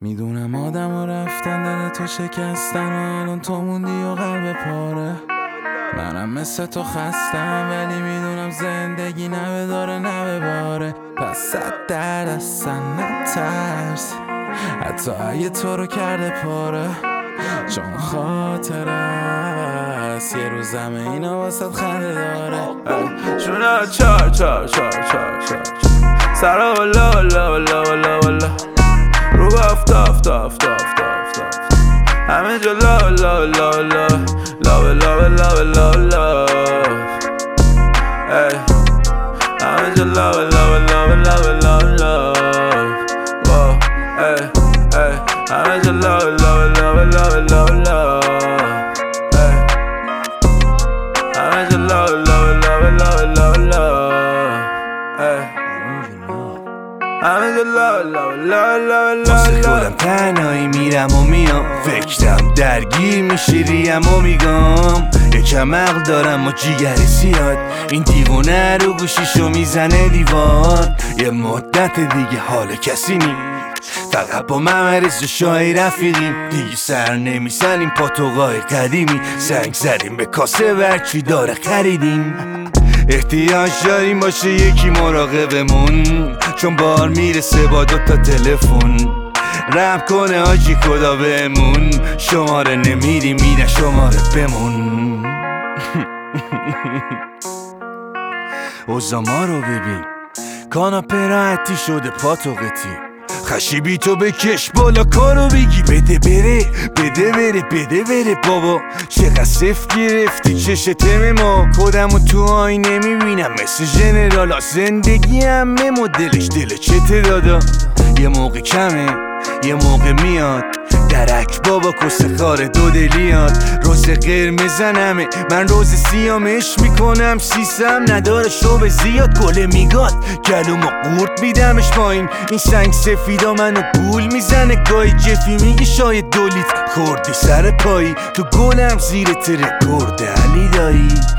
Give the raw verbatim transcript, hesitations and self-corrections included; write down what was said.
میدونم آدم ها رفتن دل تو شکستن و الان تو موندی و قلب پاره. منم مثل تو خستم ولی میدونم زندگی نه به داره نه به باره. پس صد درد اصلا نترس حتی اگه تو رو کرده پاره، چون خاطر است یه روز همه اینا واسه خنده داره. شونا چار چار چار چار چار سرا ولا ولا ولا ولا ولا رو افتا افتا افتا افتا افتا همه جا لا لا لا لا لا لا لا لا لا ای همه جا لا لا لا لا لا لا ای ای همه جا لا لا لا لا لا لا ای همه جا لا لا لا لا لا لا ای همه جا لا لا لا لا لا. واسه خودم تنهایی میرم و میام، فکرم درگیر میشه ریم و میگم یکم عقل دارم و جیگر زیاد، این دیوونه رو گوشیشو میزنه دیوار. یه مدت دیگه حال کسی نی، فقط با ممرز و شای رفیقیم، دیگه سر نمیزنیم پاتوقای قدیمی، زنگ زدیم به کاسه ورچی داره خریدیم. احتیاج داریم باشه یکی مراقبمون، چون بار میرسه با دوتا تلفن. رم کنه آجی خدا بهمون، شماره نمیری میره شماره بمون. اوزا ما رو ببین، کاناپه راحتی شده پاتوقتی، خشیبی تو بکش بالا کارو بگی بده بره بده بره بده بره. بابا چقدر صفت گرفتی چش تم ما، خودمو تو آینه میبینم مثل ژنرالا، زندگی همه مدلش دل چته دادا. یه موقع کمه یه موقع میاد درک بابا کس خار دو دلیات. روز قرمزنمه من روز سیامش میکنم، سیسم نداره شوب زیاد گله میگاد گلومو قورت میدمش پایین. این سنگ سفیدا منو گول میزنه گاهی، جفی میگی شاید دولیت خوردی سر پایی، تو گلم زیر ترکورد علی دایی.